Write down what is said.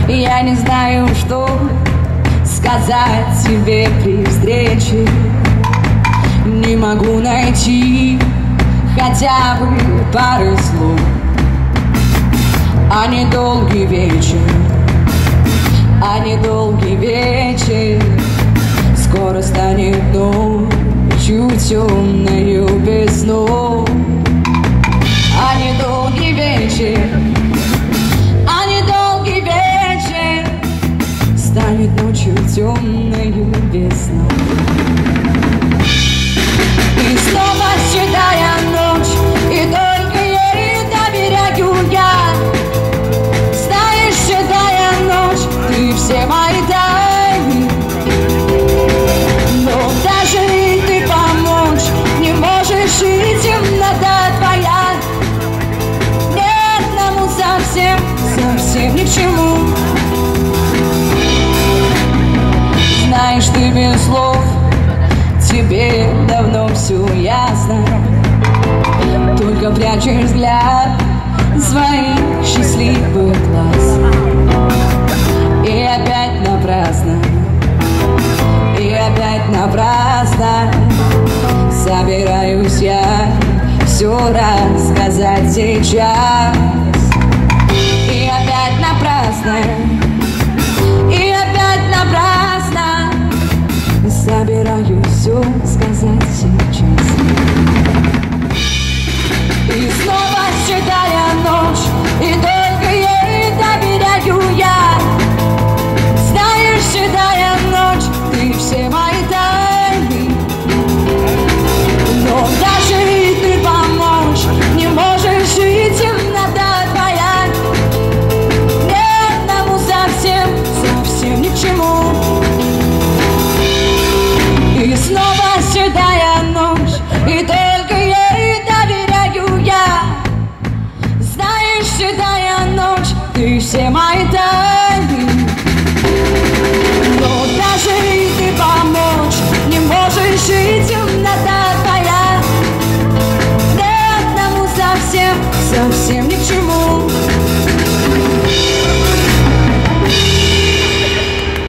Я не знаю, что сказать тебе при встрече. Не могу найти хотя бы пары слов. А недолгий вечер, а недолгий вечер скоро станет ночью темною без снов. А недолгий вечер, а недолгий вечер станет ночью темною без снов. И снова седая ночь, и только ей доверяю я. Знаешь, седая ночь, ты все мои тайны. Но даже и ты помочь не можешь, и темнота твоя нет нам совсем, совсем ни к чему. Знаешь, ты без слов, тебе давно все ясно. Только прячешь взгляд своих счастливых глаз. И опять напрасно, и опять напрасно собираюсь я все рассказать сейчас. И опять напрасно, и опять напрасно собираюсь все сказать сейчас. И снова седая ночь, и только ей доверяю я. Знаешь, седая ночь, ты все мои тайны. Но даже и ты помочь не можешь, и темнота твоя нет нам совсем, совсем ни к чему. И снова седая ночь, и только ей доверяю я. Знаешь, седая ночь, ты все мои тайны. Но даже и ты помочь не можешь, и